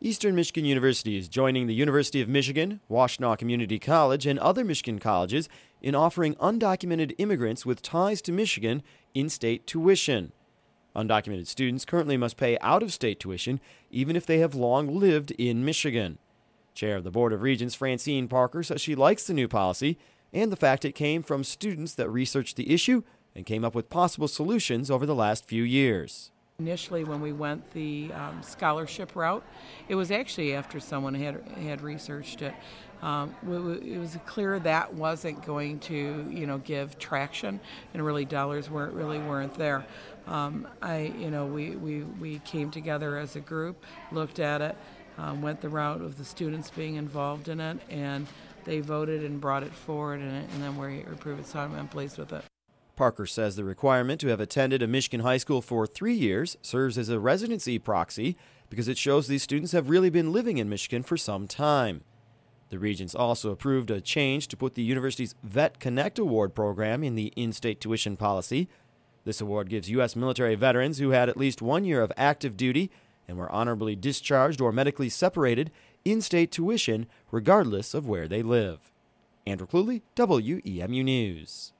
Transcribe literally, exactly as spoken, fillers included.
Eastern Michigan University is joining the University of Michigan, Washtenaw Community College, and other Michigan colleges in offering undocumented immigrants with ties to Michigan in-state tuition. Undocumented students currently must pay out-of-state tuition even if they have long lived in Michigan. Chair of the Board of Regents Francine Parker says she likes the new policy and the fact it came from students that researched the issue and came up with possible solutions over the last few years. Initially, when we went the um, scholarship route, it was actually after someone had had researched it. Um, it was clear that wasn't going to, you know, give traction, and really dollars weren't really weren't there. Um, I, you know, we, we we came together as a group, looked at it, um, went the route of the students being involved in it, and they voted and brought it forward, and, and then we approved it, so I'm pleased with it. Parker says the requirement to have attended a Michigan high school for three years serves as a residency proxy because it shows these students have really been living in Michigan for some time. The Regents also approved a change to put the university's Vet Connect Award program in the in-state tuition policy. This award gives U S military veterans who had at least one year of active duty and were honorably discharged or medically separated in-state tuition regardless of where they live. Andrew Cluley, W E M U News.